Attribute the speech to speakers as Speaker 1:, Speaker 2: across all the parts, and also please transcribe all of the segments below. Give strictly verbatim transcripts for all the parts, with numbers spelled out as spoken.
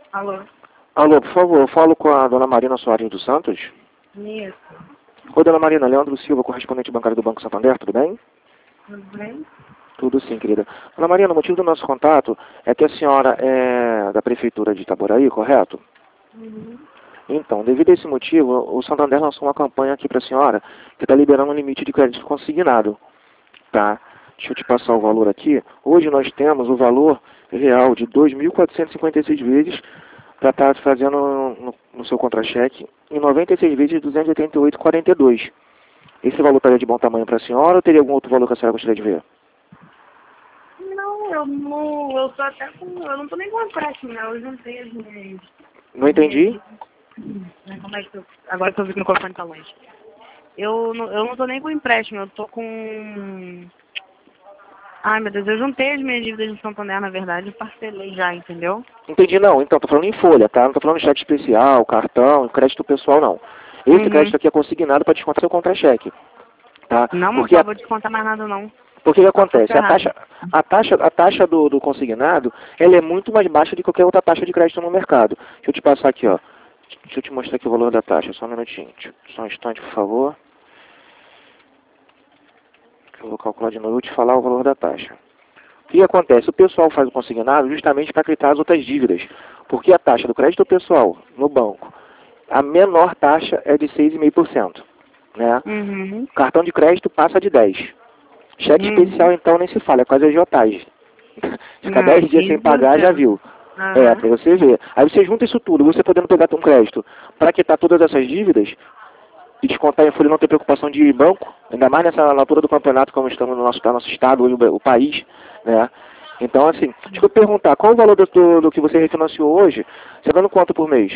Speaker 1: Alô?
Speaker 2: Alô, por favor, eu falo com a dona Marina Soares dos Santos.
Speaker 1: Isso.
Speaker 2: Oi, dona Marina, Leandro Silva, correspondente bancário do Banco Santander, tudo bem?
Speaker 1: Tudo bem?
Speaker 2: Tudo sim, querida. Dona Marina, o motivo do nosso contato é que a senhora é da Prefeitura de Itaboraí, correto?
Speaker 1: Uhum.
Speaker 2: Então, devido a esse motivo, o Santander lançou uma campanha aqui para a senhora que está liberando um limite de crédito consignado, tá? Deixa eu te passar o valor aqui. Hoje nós temos o valor real de dois mil quatrocentos e cinquenta e seis vezes para estar fazendo no, no seu contra-cheque em noventa e seis vezes de duzentos e oitenta e oito vírgula quarenta e dois. Esse valor estaria de bom tamanho para a senhora ou teria algum outro valor que a senhora gostaria de ver?
Speaker 1: Não, eu não. Eu tô até com. Eu não tô nem com empréstimo, né? Eu juntei as minhas.
Speaker 2: Não
Speaker 1: As minhas
Speaker 2: entendi?
Speaker 1: dívidas. Né, como é que eu, agora que eu vi que o microfone tá longe. Eu não, eu não tô nem com empréstimo, eu tô com. Ai meu Deus, eu juntei as minhas dívidas no Santander, na verdade, e parcelei já, entendeu?
Speaker 2: Entendi, não. Então, tô falando em folha, tá? Não tô falando em cheque especial, cartão, crédito pessoal, não. Esse
Speaker 1: Uhum.
Speaker 2: crédito aqui é consignado para descontar seu contra-cheque, tá?
Speaker 1: Não, não
Speaker 2: Porque
Speaker 1: só
Speaker 2: a,
Speaker 1: vou descontar mais nada não.
Speaker 2: porque o que
Speaker 1: Só se for
Speaker 2: acontece? A
Speaker 1: ferrado.
Speaker 2: taxa, a taxa, a taxa do, do consignado, ela é muito mais baixa do que qualquer outra taxa de crédito no mercado. Deixa eu te passar aqui, ó. Deixa eu te mostrar aqui o valor da taxa, só um minutinho. Só um instante, por favor. Eu vou calcular de novo e vou te falar o valor da taxa. O que acontece? O pessoal faz o consignado justamente para quitar as outras dívidas. Porque a taxa do crédito pessoal no banco, a menor taxa é de seis vírgula cinco por cento. Né?
Speaker 1: Uhum.
Speaker 2: Cartão de crédito passa de dez por cento. Cheque
Speaker 1: Uhum.
Speaker 2: especial, então, nem se fala, é quase agiotagem. Ficar
Speaker 1: Não,
Speaker 2: dez dias sem
Speaker 1: quinze por
Speaker 2: pagar, já
Speaker 1: cento.
Speaker 2: viu. É,
Speaker 1: Aham.
Speaker 2: para você ver. Aí você junta isso tudo, você podendo pegar um crédito para quitar todas essas dívidas e descontar em folha e não ter preocupação de ir banco, ainda mais nessa altura do campeonato, como estamos no nosso, no nosso estado, o, o país, né? Então, assim, deixa eu perguntar, qual o valor do, do, do que você refinanciou hoje? Você dando quanto por mês?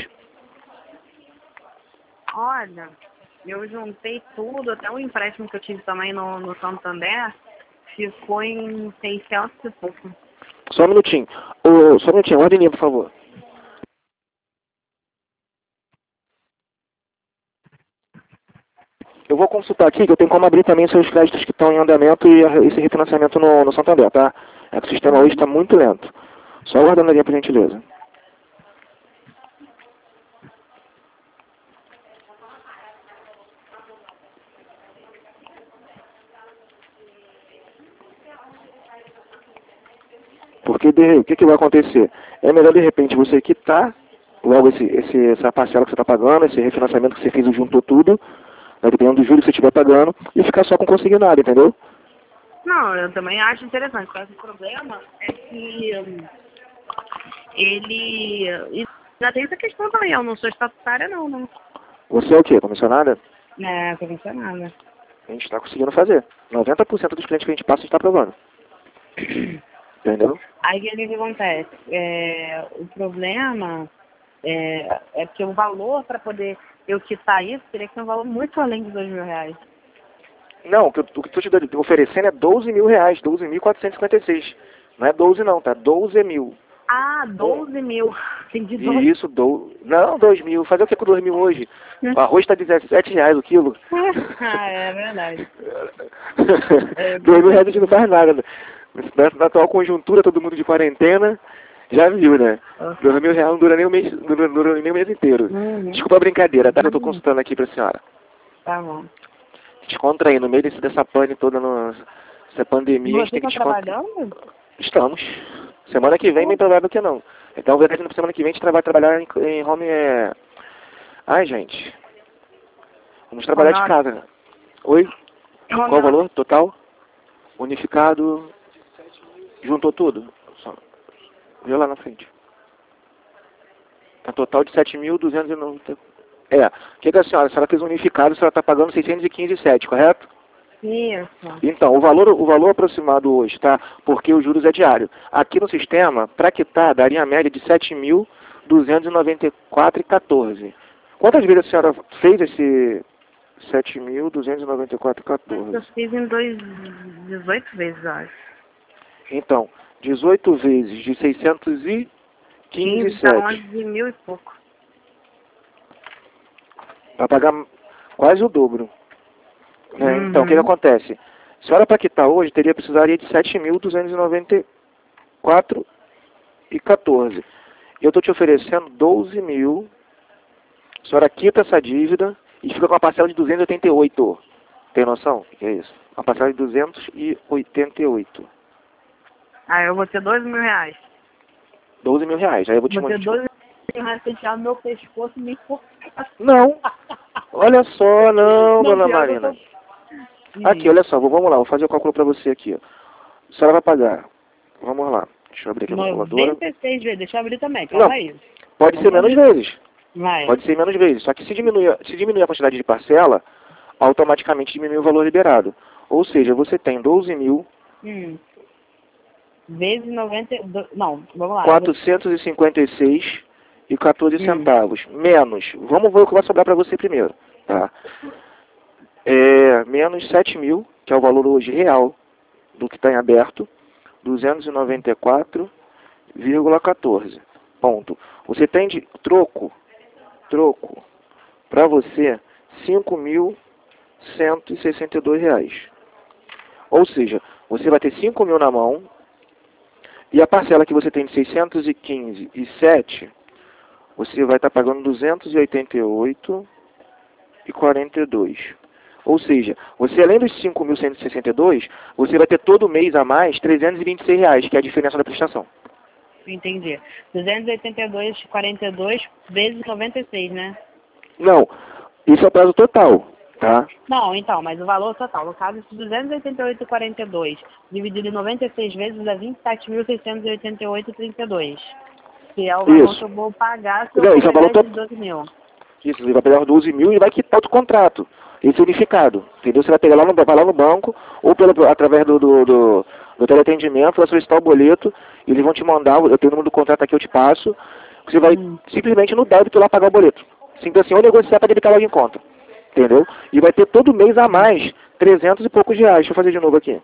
Speaker 1: Olha, eu juntei tudo, até o empréstimo que eu tive também no, no Santander, ficou em seiscentos e pouco.
Speaker 2: Só um minutinho. Ô, só um minutinho, ordem linha, por favor. Eu vou consultar aqui, que eu tenho como abrir também seus créditos que estão em andamento e a- esse refinanciamento no, no Santander, tá? É que o sistema hoje
Speaker 1: Uhum.
Speaker 2: está muito lento. Só aguardando a linha, por gentileza. Porque de, o que, que vai acontecer? É melhor de repente você quitar logo esse, esse, essa parcela que você está pagando, esse refinanciamento que você fez e juntou tudo, né, dependendo do juros que você estiver pagando, e ficar só com consignado, entendeu?
Speaker 1: Não, eu também acho interessante, mas o problema é que hum, ele... E já tem essa questão também, eu não sou estatutária não, não.
Speaker 2: Você é o quê? Comissionada?
Speaker 1: É, convencionada.
Speaker 2: A gente está conseguindo fazer. noventa por cento dos clientes que a gente passa, a gente está aprovando. Entendeu?
Speaker 1: Aí o que, que acontece? É, o problema é, é que o valor para poder eu quitar isso teria que ser um valor muito além de dois mil reais.
Speaker 2: Não, o que eu estou te dando- oferecendo é doze mil reais, doze mil quatrocentos e cinquenta e seis. Não é doze não, tá? doze mil.
Speaker 1: Ah,
Speaker 2: Um,
Speaker 1: doze mil. Entendi dois.
Speaker 2: e isso, do, não, dois mil. Fazer o que com dois mil hoje? O arroz está dezessete reais o quilo.
Speaker 1: Ah, é verdade. É,
Speaker 2: dois
Speaker 1: com
Speaker 2: mil reais a gente não
Speaker 1: certeza.
Speaker 2: faz nada. Né? Na, na atual conjuntura, todo mundo de quarentena, já viu, né? Dois mil reais não dura nem o mês, não dura, dura nem o mês inteiro.
Speaker 1: Uhum.
Speaker 2: Desculpa a brincadeira, tá? Eu tô
Speaker 1: Exatamente.
Speaker 2: consultando aqui pra senhora.
Speaker 1: Tá bom.
Speaker 2: Descontrair, no meio desse, dessa pane toda, no, essa pandemia, a gente
Speaker 1: Você
Speaker 2: tem que
Speaker 1: está
Speaker 2: descontar.
Speaker 1: trabalhando?
Speaker 2: Estamos. Semana que vem, bem provável que não. Então, verdade, na semana que vem a gente vai trabalhar em, em home... É... Ai, gente. Vamos trabalhar
Speaker 1: Home
Speaker 2: de
Speaker 1: office.
Speaker 2: casa. Oi?
Speaker 1: Home
Speaker 2: Qual o valor
Speaker 1: office.
Speaker 2: total? Unificado. Juntou tudo? Só. Vê lá na frente. Tá total de sete mil duzentos e noventa. É. O que, que a senhora? Se ela fez unificado, a senhora está pagando seiscentos e quinze vírgula sete, correto?
Speaker 1: Isso.
Speaker 2: Então, o valor, o valor aproximado hoje, tá? Porque os juros é diário. Aqui no sistema, para quitar, daria a média de sete mil duzentos e noventa e quatro vírgula quatorze. Quantas vezes a senhora fez esse sete mil duzentos e noventa e quatro vírgula
Speaker 1: Acho que eu
Speaker 2: quatorze?
Speaker 1: fiz em dois, dezoito vezes, eu acho.
Speaker 2: Então, dezoito vezes de seiscentos e quinze
Speaker 1: quinze,
Speaker 2: vírgula
Speaker 1: dá
Speaker 2: sete.
Speaker 1: onze mil e pouco.
Speaker 2: Vai pagar quase o dobro. Né? Então, o que, que
Speaker 1: Uhum.
Speaker 2: acontece? A senhora para quitar hoje teria precisaria de sete mil duzentos e noventa e quatro vírgula quatorze. E eu estou te oferecendo doze mil. A senhora quita essa dívida e fica com uma parcela de duzentos e oitenta e oito. Tem noção? O que é isso? Uma parcela de duzentos e oitenta e oito.
Speaker 1: Aí eu vou ter dois mil reais.
Speaker 2: doze mil reais. Aí eu vou te
Speaker 1: Vou ter
Speaker 2: multiplicar.
Speaker 1: dois mil reais pra enfiar no meu pescoço e me enforcar.
Speaker 2: Não. Olha só, não,
Speaker 1: Não,
Speaker 2: dona
Speaker 1: pior que eu
Speaker 2: Marina.
Speaker 1: tô-
Speaker 2: Aqui, olha só, vamos lá, vou fazer o cálculo para você aqui. Ó. A senhora vai pagar. Vamos lá. Deixa eu abrir aqui a calculadora.
Speaker 1: noventa e seis vezes. Deixa eu abrir também,
Speaker 2: Não,
Speaker 1: calma aí.
Speaker 2: pode ser menos vezes.
Speaker 1: Vai.
Speaker 2: Pode ser menos vezes. Só que se diminuir, se diminuir a quantidade de parcela, automaticamente diminui o valor liberado. Ou seja, você tem doze mil
Speaker 1: Hum. Vezes noventa... e dois. Não, vamos lá.
Speaker 2: quatrocentos e cinquenta e seis e quatorze
Speaker 1: Hum.
Speaker 2: centavos. Menos. Vamos ver o que vai sobrar para você primeiro. Tá? É, menos sete mil, que é o valor hoje real do que está em aberto. duzentos e noventa e quatro vírgula quatorze. Ponto. Você tem de troco, troco, para você, cinco mil cento e sessenta e dois reais. Ou seja, você vai ter cinco mil na mão e a parcela que você tem de seiscentos e quinze e sete, você vai estar pagando duzentos e oitenta e oito e quarenta e dois. Ou seja, você além dos cinco mil cento e sessenta e dois, você vai ter todo mês a mais trezentos e vinte e seis reais, que é a diferença da prestação.
Speaker 1: Entendi. duzentos e oitenta e dois vírgula quarenta e dois vezes noventa e seis, né?
Speaker 2: Não, isso é o prazo total, tá?
Speaker 1: Não, então, mas o valor total, no caso, esse duzentos e oitenta e oito vírgula quarenta e dois dividido em noventa e seis vezes dá vinte e sete mil seiscentos e oitenta e oito vírgula trinta e dois. Que é o valor
Speaker 2: Isso.
Speaker 1: que eu vou pagar se eu
Speaker 2: Não,
Speaker 1: for
Speaker 2: isso é o
Speaker 1: pegar
Speaker 2: valor
Speaker 1: esses
Speaker 2: to-
Speaker 1: doze mil.
Speaker 2: Isso, ele vai pegar os doze mil e vai quitar outro contrato. Esse é unificado, entendeu? Você vai pegar lá no, vai lá no banco, ou pelo, através do, do, do, do teleatendimento, vai solicitar o boleto, e eles vão te mandar, eu tenho o número do contrato aqui, eu te passo, você vai
Speaker 1: Hum.
Speaker 2: simplesmente no débito lá pagar o boleto. Simples assim, ou negociar para debitar logo em conta, entendeu? E vai ter todo mês a mais, trezentos e poucos reais. Deixa eu fazer de novo aqui.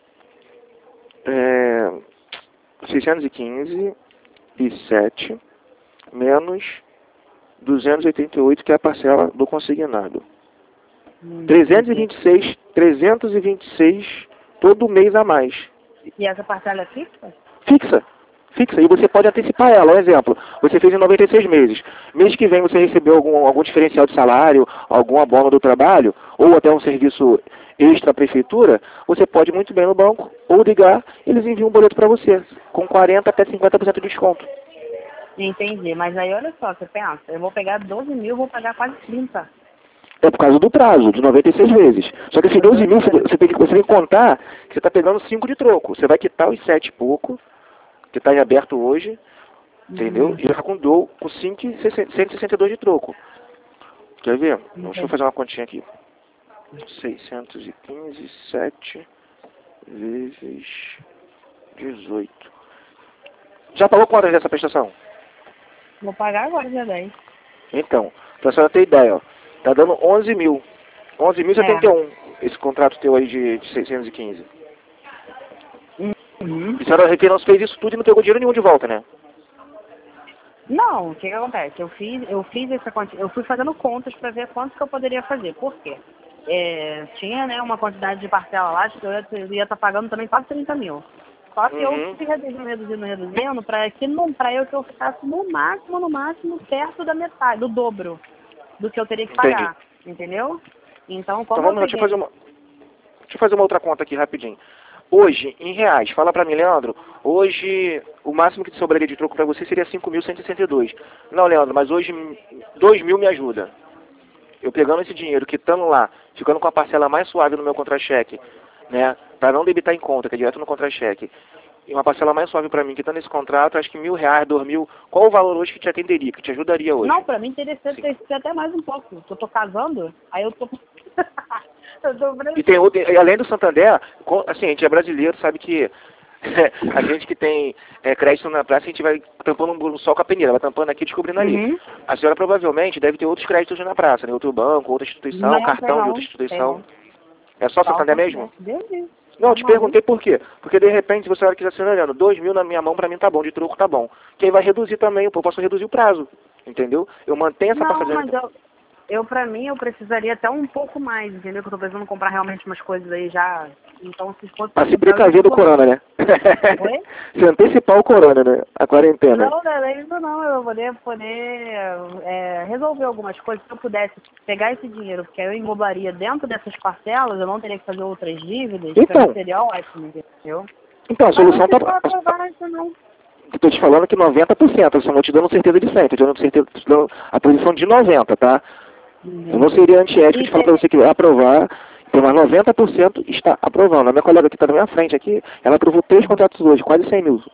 Speaker 2: É, seiscentos e quinze e sete menos duzentos e oitenta e oito, que é a parcela do consignado.
Speaker 1: Hum,
Speaker 2: trezentos e
Speaker 1: entendi.
Speaker 2: vinte e seis, trezentos e vinte e seis todo mês a mais.
Speaker 1: E essa parcela é fixa?
Speaker 2: Fixa. Fixa. E você pode antecipar ela. Um exemplo, você fez em noventa e seis meses. Mês que vem você recebeu algum, algum diferencial de salário, algum abono do trabalho, ou até um serviço extra à prefeitura, você pode muito bem no banco, ou ligar, eles enviam um boleto para você, com quarenta até cinquenta por cento de desconto.
Speaker 1: Entendi, mas aí olha só, você pensa, eu vou pegar doze mil, vou pagar quase trinta.
Speaker 2: É por causa do prazo, de noventa e seis vezes. Só que esses doze mil, você tem que, você tem que contar que você está pegando cinco de troco. Você vai quitar os sete e pouco, que está em aberto hoje, entendeu?
Speaker 1: Uhum.
Speaker 2: E já com, do, com cinco e cento e sessenta e dois de troco. Quer ver? Deixa eu fazer uma continha aqui. seiscentos e quinze, sete vezes dezoito. Já pagou quantas dessa prestação?
Speaker 1: Vou pagar agora, dia dez.
Speaker 2: Então, pra senhora ter ideia, ó, tá dando onze mil. onze mil e setenta e um, esse contrato teu aí de, de seiscentos e quinze.
Speaker 1: Uhum.
Speaker 2: E a senhora refinanciou, fez isso tudo e não pegou dinheiro nenhum de volta, né?
Speaker 1: Não, o que, que acontece? Eu fiz, eu fiz essa quanti... eu fui fazendo contas para ver quanto que eu poderia fazer. Por quê? É, tinha, né, uma quantidade de parcela lá, acho que eu ia estar pagando também quase trinta mil. Só que
Speaker 2: Uhum.
Speaker 1: eu fui reduzindo, reduzindo, reduzindo, para que não, para eu que eu ficasse no máximo, no máximo, perto da metade, do dobro do que eu teria que pagar. Entendeu? Então, como
Speaker 2: Então vamos lá,
Speaker 1: eu
Speaker 2: deixa eu
Speaker 1: peguei...
Speaker 2: fazer uma, deixa eu fazer uma outra conta aqui rapidinho. Hoje, em reais, fala pra mim, Leandro, hoje o máximo que te sobraria de troco pra você seria cinco mil cento e sessenta e dois. Não, Leandro, mas hoje dois mil me ajuda. Eu pegando esse dinheiro, quitando lá, ficando com a parcela mais suave no meu contra-cheque, né, pra não debitar em conta, que é direto no contra-cheque, e uma parcela mais suave pra mim, quitando esse contrato, acho que mil reais, dois mil, qual o valor hoje que te atenderia, que te ajudaria hoje?
Speaker 1: Não, pra mim teria que ser, ser até mais um pouco. Eu tô casando, aí eu tô... eu tô...
Speaker 2: E tem outro, e além do Santander, com- assim, a gente é brasileiro, sabe que a gente que tem é, crédito na praça, a gente vai tampando um sol com a peneira, vai tampando aqui e descobrindo ali.
Speaker 1: Uhum.
Speaker 2: A senhora provavelmente deve ter outros créditos na praça, né? Outro banco, outra instituição,
Speaker 1: Não,
Speaker 2: cartão
Speaker 1: tem
Speaker 2: de
Speaker 1: não,
Speaker 2: outra
Speaker 1: tem
Speaker 2: instituição.
Speaker 1: não.
Speaker 2: É só
Speaker 1: Só o
Speaker 2: Santander mesmo?
Speaker 1: Deus Deus.
Speaker 2: Não, eu
Speaker 1: Tá
Speaker 2: te
Speaker 1: maluco?
Speaker 2: perguntei por quê. Porque de repente, se a senhora quiser ser olhando, dois mil na minha mão pra mim tá bom, de troco tá bom. Que aí vai reduzir também, eu posso reduzir o prazo. Entendeu? Eu mantenho essa
Speaker 1: Não,
Speaker 2: parcela.
Speaker 1: mas eu, Eu, pra mim, eu precisaria até um pouco mais, entendeu? Que eu tô precisando comprar realmente umas coisas aí já. Então, se fosse...
Speaker 2: Pra se precaver do corona, né?
Speaker 1: Oi?
Speaker 2: Se antecipar o corona, né? A quarentena.
Speaker 1: Não, não é isso não. Eu vou poder, poder é, resolver algumas coisas. Se eu pudesse pegar esse dinheiro, porque aí eu englobaria dentro dessas parcelas, eu não teria que fazer outras dívidas. Pra
Speaker 2: Então,
Speaker 1: mim seria ótimo, entendeu?
Speaker 2: então a
Speaker 1: Mas não
Speaker 2: solução
Speaker 1: sei
Speaker 2: tá...
Speaker 1: se vai aprovar isso, não.
Speaker 2: Estou te falando que noventa por cento, eu só não te dando certeza de cem, estou te dando certeza, te dando a posição de noventa, tá? Eu não seria antiético de falar para você que vai aprovar, então, mas noventa por cento está aprovando. A minha colega que está na minha frente aqui, ela aprovou três contratos hoje, quase cem mil,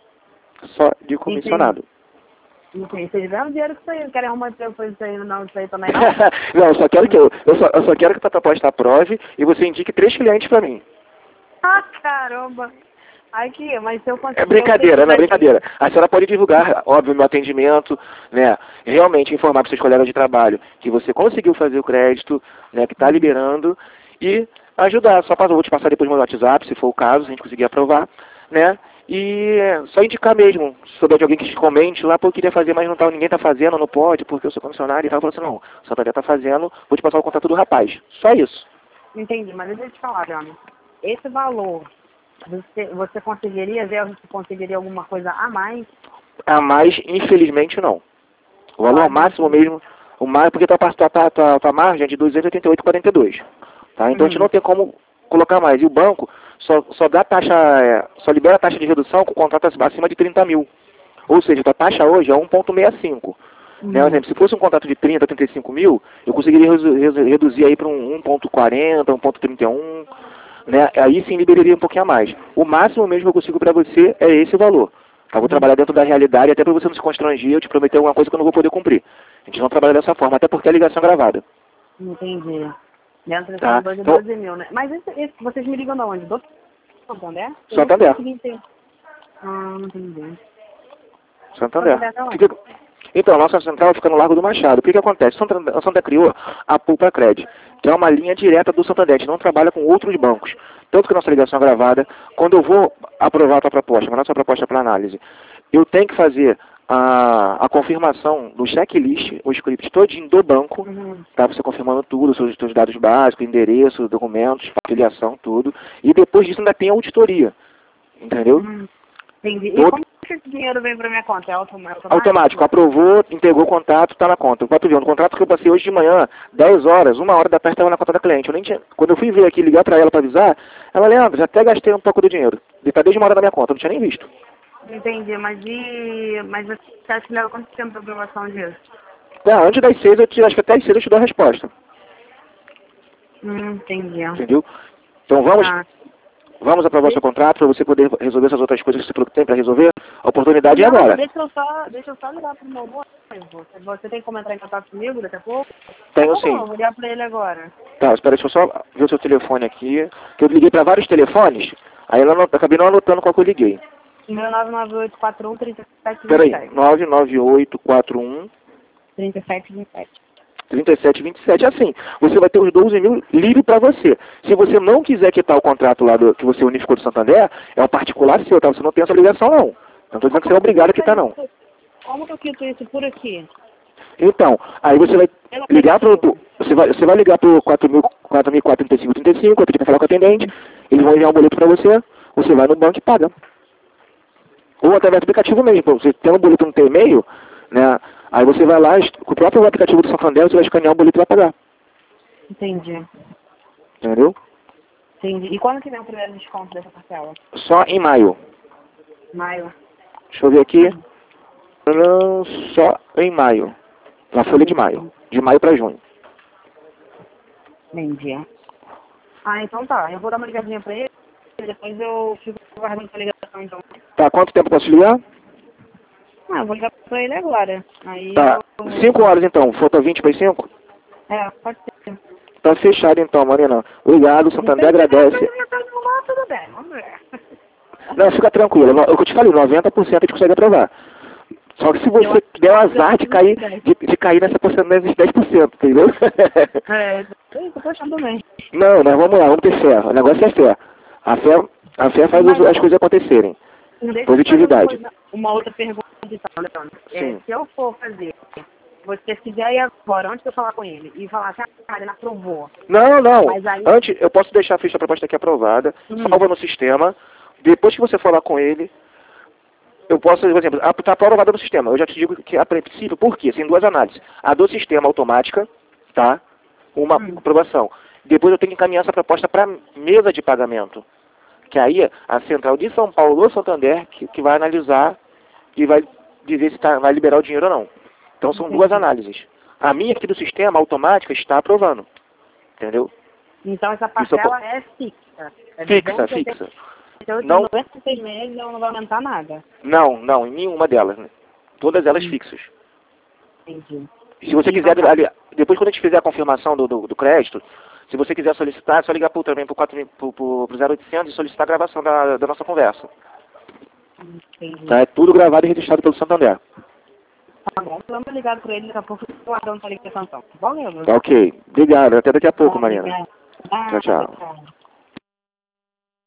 Speaker 2: só de comissionado.
Speaker 1: Entendi. Vocês ganham dinheiro com isso aí, não querem arrumar emprego com isso aí, não, isso aí também não?
Speaker 2: Não, eu só quero que eu, eu, só, eu só quero que a tua proposta aprove e você indique três clientes para mim.
Speaker 1: Ah, caramba! Aqui, mas se eu conseguir...
Speaker 2: É brincadeira, não é brincadeira. A senhora pode divulgar, óbvio, meu atendimento, né? Realmente informar para seus colegas de trabalho que você conseguiu fazer o crédito, né? Que está liberando e ajudar. Só para, vou te passar depois no meu WhatsApp, se for o caso, se a gente conseguir aprovar, né? E só indicar mesmo, se souber de alguém que te comente lá, pô, eu queria fazer, mas não tá, ninguém tá fazendo, não pode, porque eu sou comissionário e tal. Eu falo assim, não, o Santander tá fazendo, vou te passar o contato do rapaz. Só isso.
Speaker 1: Entendi, mas deixa eu te falar, Jana. Esse valor... Você, você conseguiria ver, você conseguiria alguma coisa a mais?
Speaker 2: A mais, infelizmente, não. O valor
Speaker 1: Claro,
Speaker 2: máximo
Speaker 1: sim.
Speaker 2: mesmo, o mais, porque tua, tua, tua, tua, tua margem é de duzentos e oitenta e oito vírgula quarenta e dois. Tá? Então a gente
Speaker 1: Hum.
Speaker 2: não tem como colocar mais. E o banco só, só dá taxa, é, só libera a taxa de redução com contrato acima de trinta mil. Ou seja, a taxa hoje é um vírgula sessenta e cinco.
Speaker 1: Hum.
Speaker 2: Né? Por exemplo, se fosse um contrato de trinta, trinta e cinco mil, eu conseguiria redu reduzir aí para um um vírgula quarenta, um vírgula trinta e um. Né? Aí sim liberaria um pouquinho a mais. O máximo mesmo que eu consigo para você é esse valor. Eu vou trabalhar dentro da realidade, até para você não se constranger, eu te prometer alguma coisa que eu não vou poder cumprir. A gente não trabalha dessa forma, até porque é ligação gravada.
Speaker 1: Entendi. Dentro desse
Speaker 2: Tá?
Speaker 1: valor de
Speaker 2: Então,
Speaker 1: doze mil, né? Mas esse, esse, vocês me ligam de onde? Do Santander? Eu
Speaker 2: Santander.
Speaker 1: não consegui entender. Ah, não entendi.
Speaker 2: Santander.
Speaker 1: Santander de onde?
Speaker 2: Fica- Então, a nossa central fica no Largo do Machado. O que que acontece? Santander, a Santander criou a Pulpa Cred, que é uma linha direta do Santander. A gente não trabalha com outros bancos. Tanto que a nossa ligação é gravada. Quando eu vou aprovar a tua proposta, a nossa proposta para análise, eu tenho que fazer a, a confirmação do checklist, o script todinho do banco,
Speaker 1: Uhum.
Speaker 2: tá? Você confirmando tudo, seus, seus dados básicos, endereço, documentos, filiação, tudo. E depois disso ainda tem a auditoria. Entendeu?
Speaker 1: Uhum. Entendi. E
Speaker 2: Todo-
Speaker 1: como que esse dinheiro vem pra minha conta? É automático?
Speaker 2: Automático, aprovou, entregou o contrato, está na conta. Quatro ver, no contrato que eu passei hoje de manhã, dez horas, uma hora da tarde estava na conta da cliente. Eu nem tinha, quando eu fui ver aqui, ligar para ela para avisar, ela, Leandro, já até gastei um pouco do dinheiro. Ele está desde uma hora da minha conta, eu não tinha nem visto.
Speaker 1: Entendi, mas e... Mas você acha que leva quanto tempo pra aprovação disso?
Speaker 2: Ah, antes das seis, eu te, acho que até às seis eu te dou a resposta.
Speaker 1: Hum, entendi.
Speaker 2: Entendeu? Então vamos,
Speaker 1: Ah.
Speaker 2: vamos aprovar o seu contrato para você poder resolver essas outras coisas que você falou que tem para resolver. A oportunidade é
Speaker 1: Não,
Speaker 2: agora.
Speaker 1: deixa eu só, deixa eu só ligar pro meu noivo. Você, você tem como entrar em contato comigo daqui a pouco?
Speaker 2: Tenho
Speaker 1: Tá
Speaker 2: sim.
Speaker 1: bom, vou ligar pra ele agora.
Speaker 2: Tá, espera, deixa eu só ver o seu telefone aqui. Que eu liguei para vários telefones, aí eu não, acabei não anotando qual que eu liguei.
Speaker 1: Meu nove nove oito quatro um três sete
Speaker 2: Peraí,
Speaker 1: dois sete.
Speaker 2: nove nove oito quatro um
Speaker 1: trinta e sete vinte e sete.
Speaker 2: trinta e sete vinte e sete. Assim, você vai ter os doze mil livre para você. Se você não quiser quitar o contrato lá do, que você unificou do Santander, é um particular seu, tá? Você não tem essa obrigação, não. Não estou dizendo que você é obrigado a quitar, não.
Speaker 1: Como que eu quito isso por aqui?
Speaker 2: Então, aí você vai ligar pro, pro- você vai, você vai ligar pro quatro mil quatro mil quatrocentos e trinta e cinco trinta e cinco, vai pedir para falar com o atendente, eles vão enviar um boleto para você, você vai no banco e paga. Ou através do aplicativo mesmo, pô, você tem um boleto no teu e-mail, né? Aí você vai lá, com o próprio aplicativo do Santander, você vai escanear o boleto e vai pagar.
Speaker 1: Entendi.
Speaker 2: Entendeu?
Speaker 1: Entendi. E quando que vem o primeiro desconto dessa parcela?
Speaker 2: Só em maio.
Speaker 1: Maio.
Speaker 2: Deixa eu ver aqui. Não, só em maio. Na folha de maio. De maio para junho.
Speaker 1: Entendi. Ah, então tá. Eu vou dar uma ligadinha pra ele, depois eu fico guardando essa ligação, então.
Speaker 2: Tá, quanto tempo posso ligar?
Speaker 1: Ah, eu vou ligar pra ele agora. Aí
Speaker 2: Tá,
Speaker 1: eu...
Speaker 2: cinco horas então. Falta vinte para as cinco?
Speaker 1: É, pode ser.
Speaker 2: Tá fechado então, Marina. Obrigado, Santander agradece.
Speaker 1: Tudo bem, vamos ver.
Speaker 2: Não, fica tranquilo. No- É o que eu te falei, noventa por cento a gente consegue aprovar. Só que se você der o azar de cair, de, de cair nessa porcentagem de dez por cento, entendeu?
Speaker 1: É, eu tô achando bem.
Speaker 2: Não, nós vamos lá, vamos ter fé. O negócio é fé. A fé, a fé faz as, as coisas acontecerem.
Speaker 1: Deixa eu
Speaker 2: Positividade.
Speaker 1: fazer Uma, coisa- uma outra pergunta, então, Leandro. É,
Speaker 2: Sim.
Speaker 1: se eu for fazer Você quiser ir agora, antes de eu falar com ele, e falar assim, ah, ele não aprovou.
Speaker 2: Não, não.
Speaker 1: Mas aí...
Speaker 2: Antes, eu posso deixar a ficha da proposta aqui aprovada,
Speaker 1: Hum.
Speaker 2: salva no sistema. Depois que você falar com ele, eu posso, por exemplo, está aprovada no sistema. Eu já te digo que a princípio, por quê? Tem duas análises. A do sistema automática, tá? Uma
Speaker 1: Hum.
Speaker 2: aprovação. Depois eu tenho que encaminhar essa proposta para mesa de pagamento. Que aí a Central de São Paulo ou Santander que, que vai analisar e vai dizer se tá, vai liberar o dinheiro ou não. Então são
Speaker 1: Entendi.
Speaker 2: duas análises. A minha aqui do sistema automática está aprovando. Entendeu?
Speaker 1: Então essa
Speaker 2: Isso eu
Speaker 1: parcela
Speaker 2: po-
Speaker 1: é fixa. É
Speaker 2: Fixa,
Speaker 1: duzentos e oitenta.
Speaker 2: fixa.
Speaker 1: Então,
Speaker 2: Não,
Speaker 1: noventa e seis meses ela não vai aumentar nada.
Speaker 2: não, não, em nenhuma delas. Né? Todas elas
Speaker 1: Hum.
Speaker 2: fixas.
Speaker 1: Entendi.
Speaker 2: E se você
Speaker 1: Então,
Speaker 2: quiser,
Speaker 1: tá.
Speaker 2: ali, depois quando a gente fizer a confirmação do, do, do crédito, se você quiser solicitar, é só ligar pro, também pro, quatro, pro, pro, pro zero oitocentos e solicitar a gravação da, da nossa conversa.
Speaker 1: Entendi.
Speaker 2: Tá? É tudo gravado e registrado pelo Santander.
Speaker 1: Tá bom, vamos ligado pra ele, daqui a pouco eu tô aguardando a ligação. Tá bom, meu?
Speaker 2: Tá ok. Obrigado. Até daqui a pouco,
Speaker 1: Tá,
Speaker 2: Marina.
Speaker 1: obrigada. Ah,
Speaker 2: Tchau, tchau.
Speaker 1: tchau.